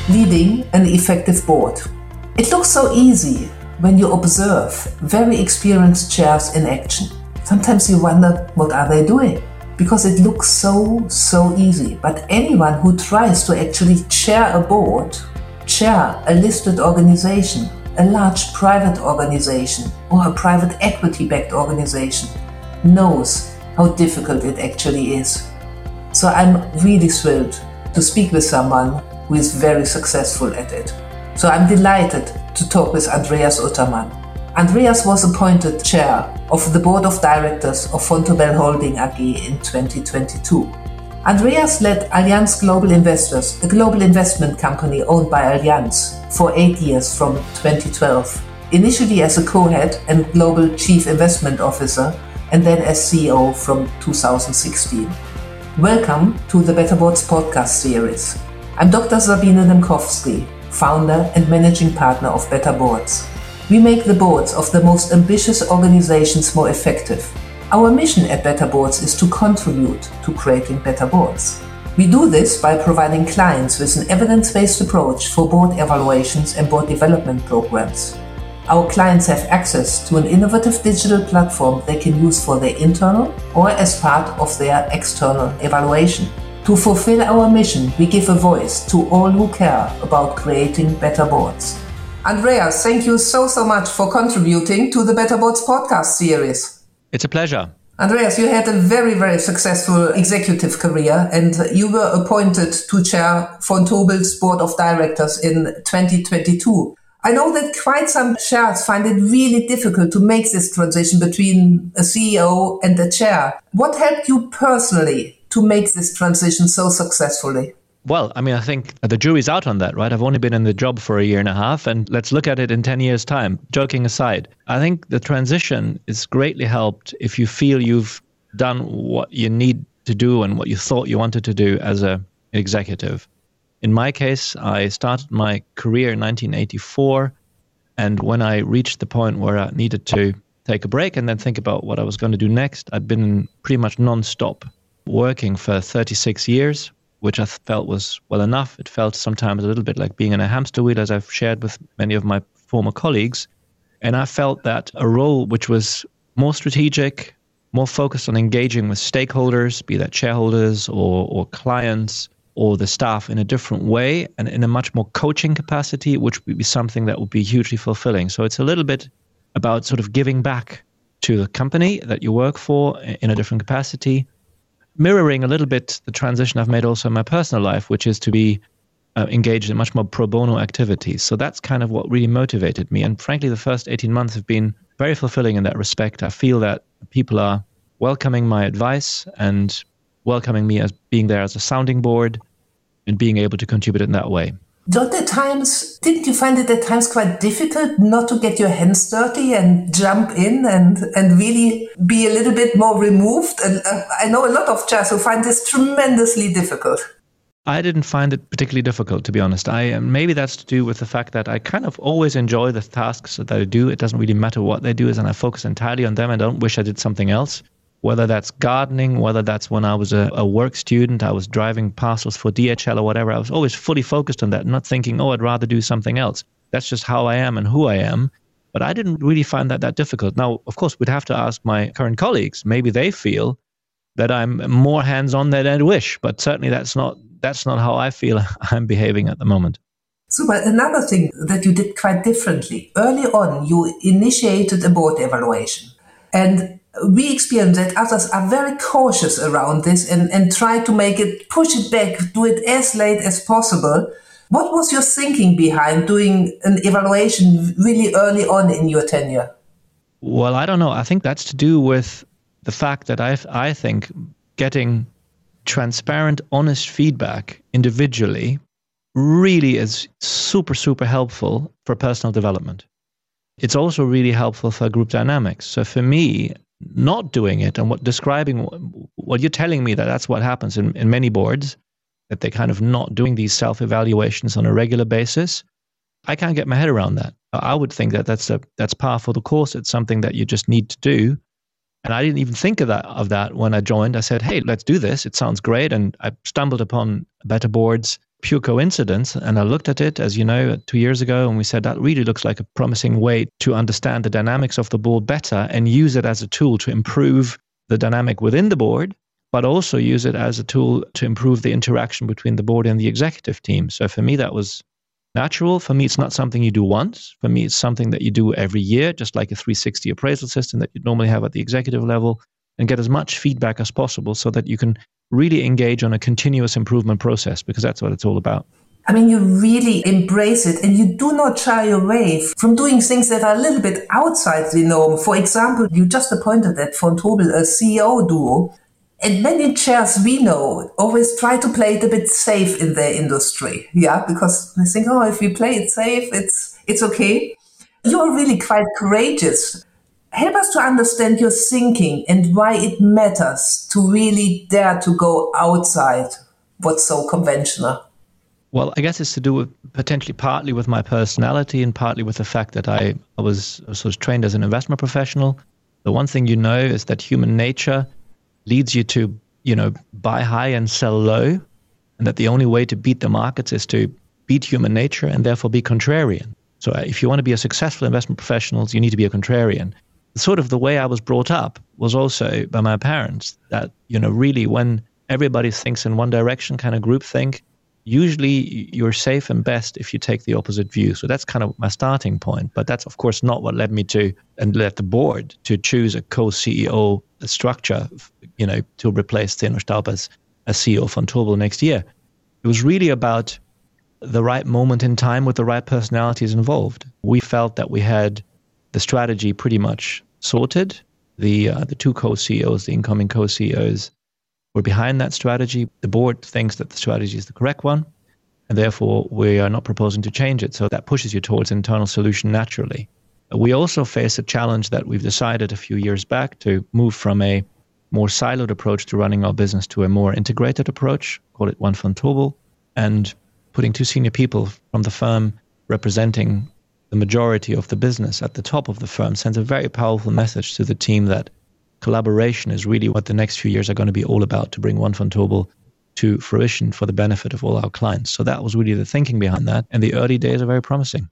leading an effective board. It looks so easy when you observe very experienced chairs in action. Sometimes you wonder, what are they doing? Because it looks so easy. But anyone who tries to actually chair a board, chair a listed organization, a large private organization, or a private equity-backed organization, knows how difficult it actually is. So I'm really thrilled to speak with someone who is very successful at it. So I'm delighted to talk with Andreas Uttermann. Andreas was appointed chair of the board of directors of Vontobel Holding AG in 2022. Andreas led Allianz Global Investors, a global investment company owned by Allianz, for 8 years from 2012, initially as a co-head and global chief investment officer, and then as CEO from 2016. Welcome to the Better Boards podcast series. I'm Dr. Sabine Dymkowski, founder and managing partner of Better Boards. We make the boards of the most ambitious organizations more effective. Our mission at Better Boards is to contribute to creating better boards. We do this by providing clients with an evidence-based approach for board evaluations and board development programs. Our clients have access to an innovative digital platform they can use for their internal or as part of their external evaluation. To fulfill our mission, we give a voice to all who care about creating better boards. Andreas, thank you so much for contributing to the Better Boards podcast series. It's a pleasure. Andreas, you had a very successful executive career and you were appointed to chair Vontobel's board of directors in 2022. I know that quite some chairs find it really difficult to make this transition between a CEO and a chair. What helped you personally to make this transition so successfully? Well, I think the jury's out on that, right? I've only been in the job for 1.5 years, and let's look at it in 10 years' time. Joking aside, I think the transition is greatly helped if you feel you've done what you need to do and what you thought you wanted to do as an executive. In my case, I started my career in 1984, and when I reached the point where I needed to take a break and then think about what I was going to do next, I'd been pretty much non-stop working for 36 years, which I felt was well enough. It felt sometimes a little bit like being in a hamster wheel, as I've shared with many of my former colleagues. And I felt that a role which was more strategic, more focused on engaging with stakeholders, be that shareholders or clients or the staff in a different way and in a much more coaching capacity, which would be something that would be hugely fulfilling. So it's a little bit about sort of giving back to the company that you work for in a different capacity, mirroring a little bit the transition I've made also in my personal life, which is to be engaged in much more pro bono activities. So that's kind of what really motivated me. And frankly, the first 18 months have been very fulfilling in that respect. I feel that people are welcoming my advice and welcoming me as being there as a sounding board and being able to contribute in that way. Didn't you find it at times quite difficult not to get your hands dirty and jump in and really be a little bit more removed? And I know a lot of chairs who find this tremendously difficult. I didn't find it particularly difficult, to be honest. Maybe that's to do with the fact that I kind of always enjoy the tasks that I do. It doesn't really matter what they do, and I focus entirely on them. I don't wish I did something else. Whether that's gardening, whether that's when I was a work student, I was driving parcels for DHL or whatever, I was always fully focused on that, not thinking, I'd rather do something else. That's just how I am and who I am. But I didn't really find that difficult. Now, of course, we'd have to ask my current colleagues. Maybe they feel that I'm more hands-on than I'd wish, but certainly that's not how I feel I'm behaving at the moment. So, but another thing that you did quite differently. Early on, you initiated a board evaluation. And we experience that others are very cautious around this and try to push it back, do it as late as possible. What was your thinking behind doing an evaluation really early on in your tenure? Well, I don't know. I think that's to do with the fact that I think getting transparent, honest feedback individually really is super helpful for personal development. It's also really helpful for group dynamics. So for me, not doing it and describing what you're telling me that's what happens in many boards, that they're kind of not doing these self-evaluations on a regular basis. I can't get my head around that. I would think that's par for the course. It's something that you just need to do. And I didn't even think of that when I joined. I said, hey, let's do this. It sounds great. And I stumbled upon Better Boards pure coincidence. And I looked at it, as you know, 2 years ago, and we said that really looks like a promising way to understand the dynamics of the board better and use it as a tool to improve the dynamic within the board, but also use it as a tool to improve the interaction between the board and the executive team. So for me, that was natural. For me, it's not something you do once. For me, it's something that you do every year, just like a 360 appraisal system that you normally have at the executive level, and get as much feedback as possible so that you can really engage on a continuous improvement process, because that's what it's all about. I mean, you really embrace it and you do not shy away from doing things that are a little bit outside the norm. For example, you just appointed at Vontobel a CEO duo. And many chairs we know always try to play it a bit safe in their industry. Yeah, because they think, oh, if we play it safe, it's okay. You're really quite courageous. Help us to understand your thinking and why it matters to really dare to go outside what's so conventional. Well, I guess it's to do with potentially partly with my personality and partly with the fact that I was sort of trained as an investment professional. The one thing you know is that human nature leads you to, buy high and sell low, and that the only way to beat the markets is to beat human nature and therefore be contrarian. So if you want to be a successful investment professional, you need to be a contrarian. Sort of the way I was brought up was also by my parents, that, really when everybody thinks in one direction, kind of groupthink, usually you're safe and best if you take the opposite view. So that's kind of my starting point. But that's, of course, not what led me to and led the board to choose a co-CEO structure, to replace Zeno Staub as CEO of Vontobel next year. It was really about the right moment in time with the right personalities involved. We felt that we had the strategy pretty much sorted. The two co-CEOs, the incoming co-CEOs, were behind that strategy. The board thinks that the strategy is the correct one, and therefore we are not proposing to change it. So that pushes you towards an internal solution naturally. We also face a challenge that we've decided a few years back to move from a more siloed approach to running our business to a more integrated approach, call it One Vontobel, and putting two senior people from the firm representing the majority of the business at the top of the firm sends a very powerful message to the team that collaboration is really what the next few years are going to be all about, to bring One Vontobel to fruition for the benefit of all our clients. So that was really the thinking behind that, and the early days are very promising.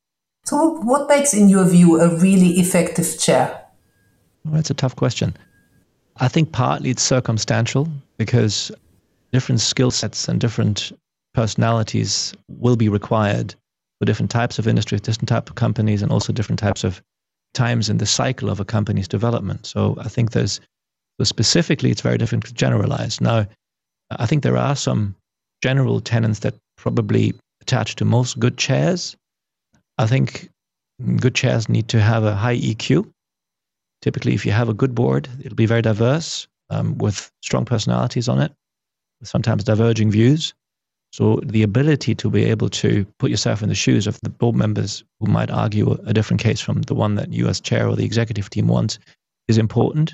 So what makes, in your view, a really effective chair? Well, that's a tough question. I think partly it's circumstantial, because different skill sets and different personalities will be required for different types of industries, different types of companies, and also different types of times in the cycle of a company's development. So I think specifically, it's very difficult to generalize. Now, I think there are some general tenets that probably attach to most good chairs. I think good chairs need to have a high EQ. Typically, if you have a good board, it'll be very diverse, with strong personalities on it, with sometimes diverging views. So the ability to be able to put yourself in the shoes of the board members who might argue a different case from the one that you as chair or the executive team wants is important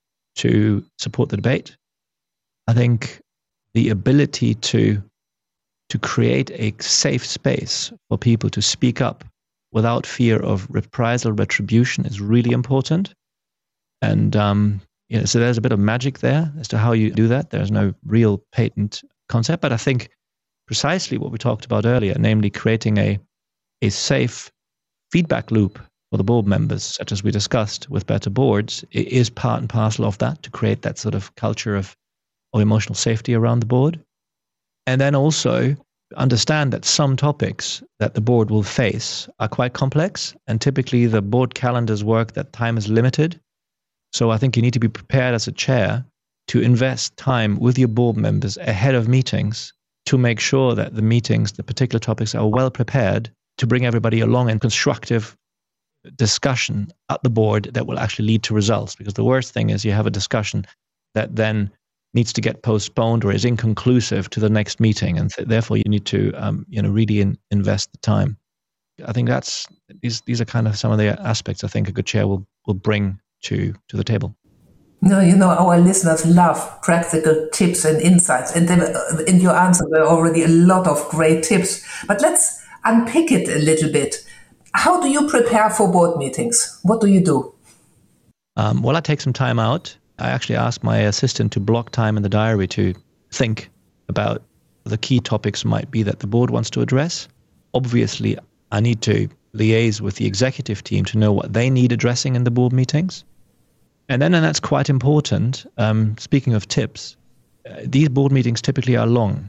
to support the debate. I think the ability to create a safe space for people to speak up without fear of reprisal, retribution is really important. And so there's a bit of magic there as to how you do that. There's no real patent concept, but I think precisely what we talked about earlier, namely creating a safe feedback loop for the board members, such as we discussed with better boards, is part and parcel of that, to create that sort of culture of emotional safety around the board. And then also understand that some topics that the board will face are quite complex, and typically the board calendars work that time is limited. So I think you need to be prepared as a chair to invest time with your board members ahead of meetings to make sure that the meetings, the particular topics, are well prepared to bring everybody along in constructive discussion at the board that will actually lead to results. Because the worst thing is you have a discussion that then needs to get postponed or is inconclusive to the next meeting, and therefore you need to really invest the time. I think these are kind of some of the aspects I think a good chair will bring to the table. No, our listeners love practical tips and insights, and in your answer there are already a lot of great tips. But let's unpick it a little bit. How do you prepare for board meetings? What do you do? Well, I take some time out. I actually ask my assistant to block time in the diary to think about the key topics might be that the board wants to address. Obviously, I need to liaise with the executive team to know what they need addressing in the board meetings. And that's quite important. Speaking of tips, these board meetings typically are long.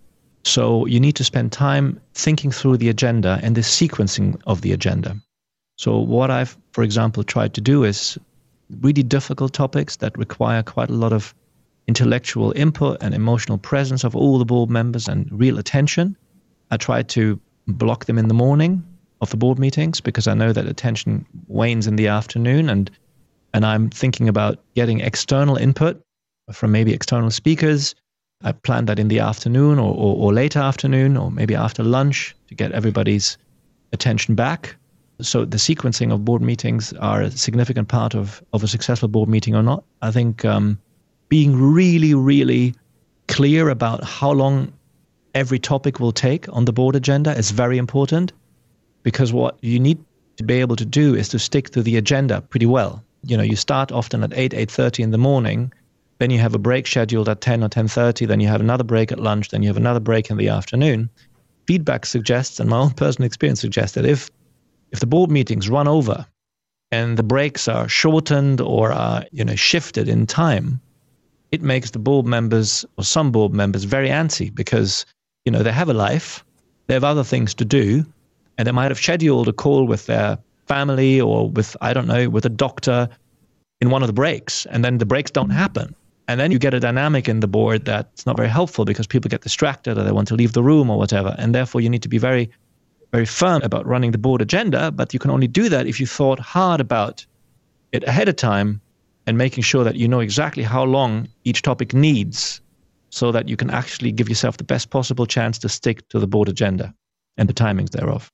So you need to spend time thinking through the agenda and the sequencing of the agenda. So what I've, for example, tried to do is really difficult topics that require quite a lot of intellectual input and emotional presence of all the board members and real attention. I try to block them in the morning of the board meetings because I know that attention wanes in the afternoon, and I'm thinking about getting external input from maybe external speakers. I plan that in the afternoon or late afternoon or maybe after lunch to get everybody's attention back. So the sequencing of board meetings are a significant part of a successful board meeting or not. I think being really, really clear about how long every topic will take on the board agenda is very important, because what you need to be able to do is to stick to the agenda pretty well. You start often at 8:30 in the morning, then you have a break scheduled at 10 or 10:30, then you have another break at lunch, then you have another break in the afternoon. Feedback suggests, and my own personal experience suggests, that if the board meetings run over and the breaks are shortened or are shifted in time, it makes the board members or some board members very antsy because they have a life, they have other things to do, and they might have scheduled a call with their family or with a doctor in one of the breaks, and then the breaks don't happen. And then you get a dynamic in the board that's not very helpful because people get distracted or they want to leave the room or whatever. And therefore you need to be very, very firm about running the board agenda, but you can only do that if you thought hard about it ahead of time and making sure that you know exactly how long each topic needs so that you can actually give yourself the best possible chance to stick to the board agenda and the timings thereof.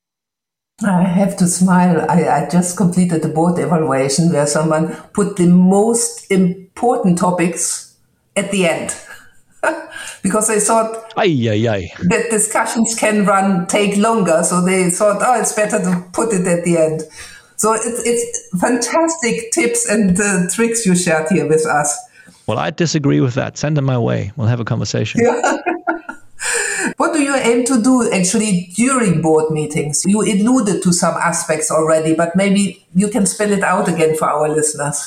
I have to smile. I just completed the board evaluation where someone put the most important topics at the end because they thought that discussions can take longer. So they thought, it's better to put it at the end. So it's fantastic tips and tricks you shared here with us. Well, I disagree with that. Send them my way. We'll have a conversation. Yeah. What do you aim to do actually during board meetings? You alluded to some aspects already, but maybe you can spell it out again for our listeners.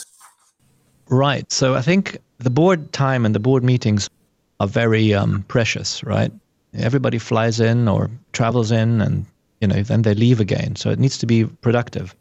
Right. So I think the board time and the board meetings are very precious, right? Everybody flies in or travels in and, then they leave again. So it needs to be productive.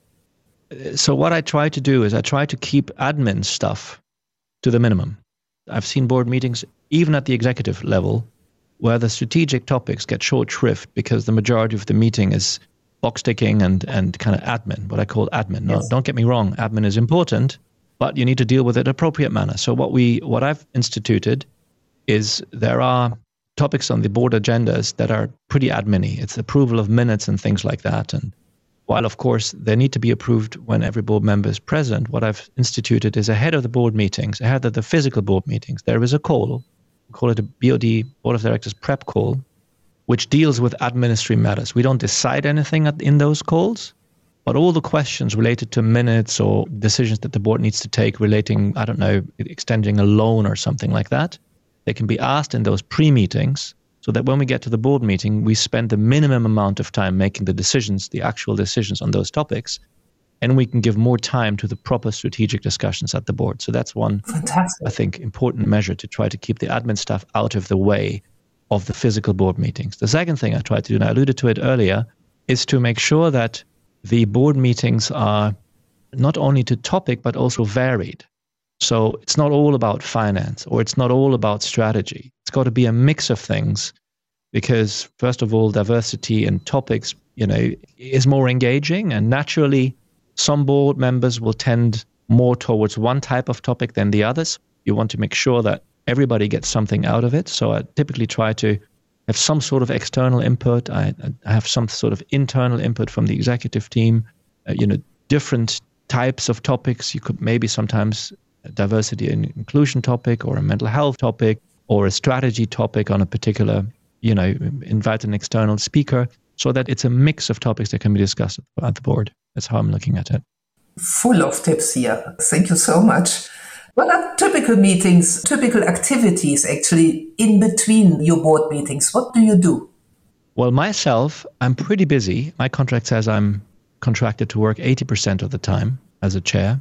So what I try to do is I try to keep admin stuff to the minimum. I've seen board meetings, even at the executive level, where the strategic topics get short shrift because the majority of the meeting is box ticking and kind of admin, what I call admin. Yes. No, don't get me wrong, admin is important, but you need to deal with it in an appropriate manner. So what I've instituted is there are topics on the board agendas that are pretty admin-y. It's approval of minutes and things like that. And while, of course, they need to be approved when every board member is present, what I've instituted is ahead of the board meetings, ahead of the physical board meetings, there is a call. We call it a BOD, Board of Directors prep call, which deals with administrative matters. We don't decide anything in those calls, but all the questions related to minutes or decisions that the board needs to take relating, extending a loan or something like that, they can be asked in those pre-meetings so that when we get to the board meeting, we spend the minimum amount of time making the actual decisions on those topics, and we can give more time to the proper strategic discussions at the board. So that's one, fantastic, I think, important measure to try to keep the admin stuff out of the way of the physical board meetings. The second thing I try to do, and I alluded to it earlier, is to make sure that the board meetings are not only to topic, but also varied. So it's not all about finance or it's not all about strategy. It's got to be a mix of things because, first of all, diversity in topics, is more engaging, and naturally, some board members will tend more towards one type of topic than the others. You want to make sure that everybody gets something out of it. So I typically try to have some sort of external input. I have some sort of internal input from the executive team, different types of topics. You could maybe sometimes a diversity and inclusion topic or a mental health topic or a strategy topic on a particular, invite an external speaker so that it's a mix of topics that can be discussed at the board. That's how I'm looking at it. Full of tips here. Thank you so much. What are typical meetings, typical activities actually in between your board meetings? What do you do? Well, myself, I'm pretty busy. My contract says I'm contracted to work 80% of the time as a chair.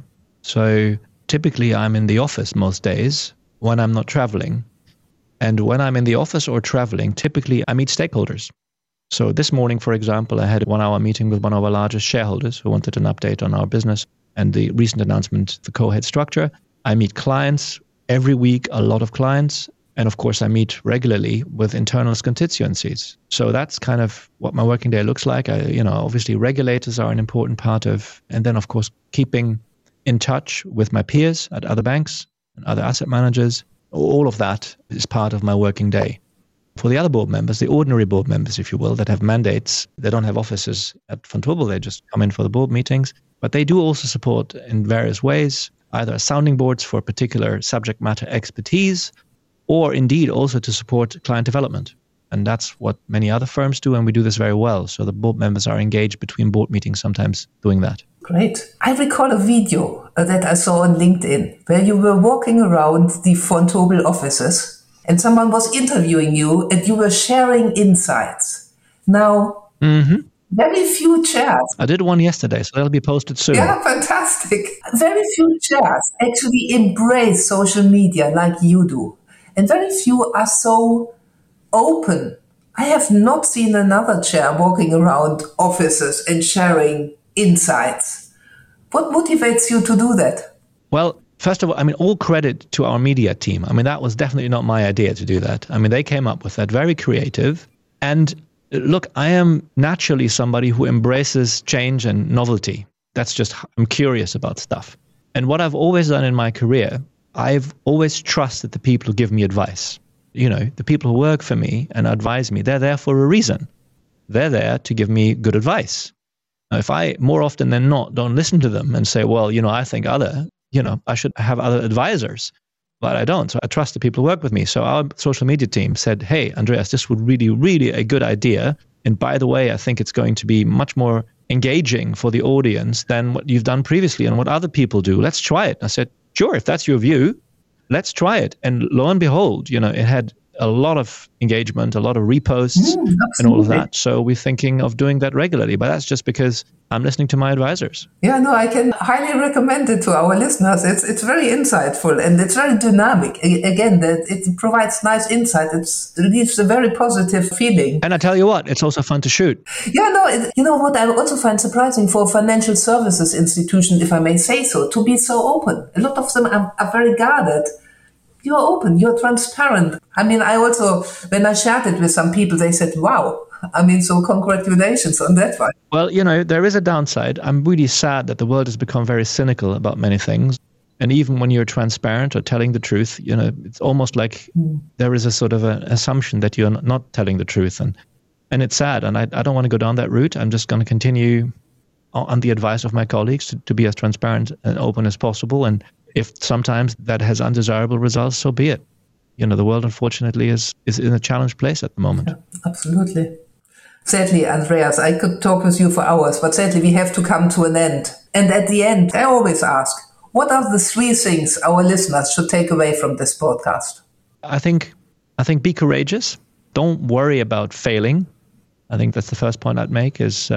So typically I'm in the office most days when I'm not traveling. And when I'm in the office or traveling, typically I meet stakeholders. So this morning, for example, I had a 1-hour meeting with one of our largest shareholders who wanted an update on our business and the recent announcement, the co-head structure. I meet clients every week, a lot of clients. And of course, I meet regularly with internal constituencies. So that's kind of what my working day looks like. Obviously regulators are an important part of, and then of course, keeping in touch with my peers at other banks and other asset managers. All of that is part of my working day. For the other board members, the ordinary board members, if you will, that have mandates, they don't have offices at Vontobel, they just come in for the board meetings. But they do also support in various ways, either as sounding boards for particular subject matter expertise, or indeed also to support client development. And that's what many other firms do, and we do this very well. So the board members are engaged between board meetings, sometimes doing that. Great. I recall a video that I saw on LinkedIn where you were walking around the Vontobel offices and someone was interviewing you and you were sharing insights. Now, very few chairs. I did one yesterday, so that'll be posted soon. Yeah, fantastic. Very few chairs actually embrace social media like you do. And very few are so open. I have not seen another chair walking around offices and sharing insights. What motivates you to do that? Well, first of all, all credit to our media team. That was definitely not my idea to do that. They came up with that, very creative. And look, I am naturally somebody who embraces change and novelty. That's just, I'm curious about stuff. And what I've always done in my career, I've always trusted the people who give me advice. The people who work for me and advise me, they're there for a reason. They're there to give me good advice. Now, if I, more often than not, don't listen to them and say, well, I think I should have other advisors, but I don't. So I trust the people who work with me. So our social media team said, hey, Andreas, this would really, really a good idea. And by the way, I think it's going to be much more engaging for the audience than what you've done previously and what other people do. Let's try it. I said, sure, if that's your view, let's try it. And lo and behold, it had a lot of engagement, a lot of reposts and all of that. So we're thinking of doing that regularly, but that's just because I'm listening to my advisors. Yeah, no, I can highly recommend it to our listeners. It's very insightful and it's very dynamic. Again, it provides nice insight. It leaves a very positive feeling. And I tell you what, it's also fun to shoot. Yeah, no, what I also find surprising for a financial services institution, if I may say so, to be so open. A lot of them are very guarded. You're open, you're transparent. I also, when I shared it with some people, they said, wow. So congratulations on that one. Well, there is a downside. I'm really sad that the world has become very cynical about many things. And even when you're transparent or telling the truth, it's almost like there is a sort of an assumption that you're not telling the truth. And it's sad. And I don't want to go down that route. I'm just going to continue on the advice of my colleagues to be as transparent and open as possible. And if sometimes that has undesirable results, so be it. The world, unfortunately, is in a challenged place at the moment. Yeah, absolutely. Sadly, Andreas, I could talk with you for hours, but sadly, we have to come to an end. And at the end, I always ask, what are the 3 things our listeners should take away from this podcast? I think be courageous. Don't worry about failing. I think that's the first point I'd make is,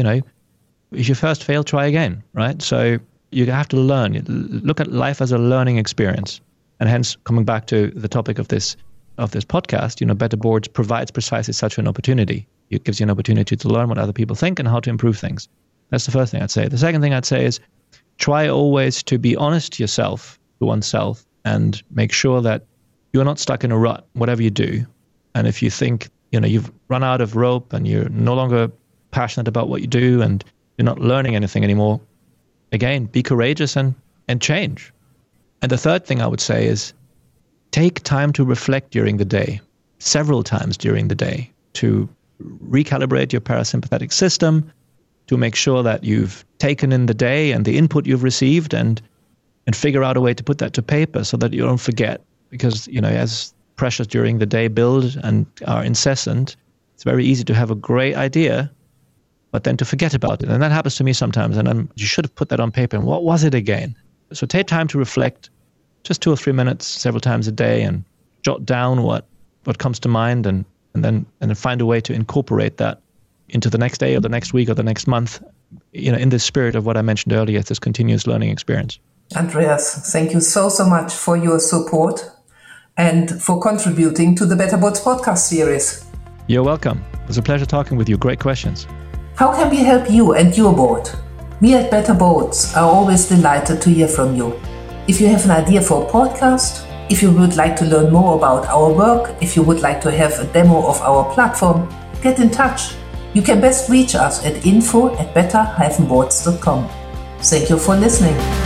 if you first fail, try again, right? So you have to learn. Look at life as a learning experience. And hence, coming back to the topic of this podcast, Better Boards provides precisely such an opportunity. It gives you an opportunity to learn what other people think and how to improve things. That's the first thing I'd say. The second thing I'd say is try always to be honest to oneself, and make sure that you're not stuck in a rut, whatever you do. And if you think, you've run out of rope and you're no longer passionate about what you do and you're not learning anything anymore, again, be courageous and change. And the third thing I would say is take time to reflect during the day, several times during the day, to recalibrate your parasympathetic system, to make sure that you've taken in the day and the input you've received and figure out a way to put that to paper so that you don't forget. Because, as pressures during the day build and are incessant, it's very easy to have a great idea, but then to forget about it. And that happens to me sometimes. And you should have put that on paper. And what was it again? So take time to reflect, just 2 or 3 minutes several times a day and jot down what comes to mind and then find a way to incorporate that into the next day or the next week or the next month, in the spirit of what I mentioned earlier, this continuous learning experience. Andreas, thank you so much for your support and for contributing to the Better Boards podcast series. You're welcome. It was a pleasure talking with you. Great questions. How can we help you and your board? We at Better Boards are always delighted to hear from you. If you have an idea for a podcast, if you would like to learn more about our work, if you would like to have a demo of our platform, get in touch. You can best reach us at info@better-boards.com. Thank you for listening.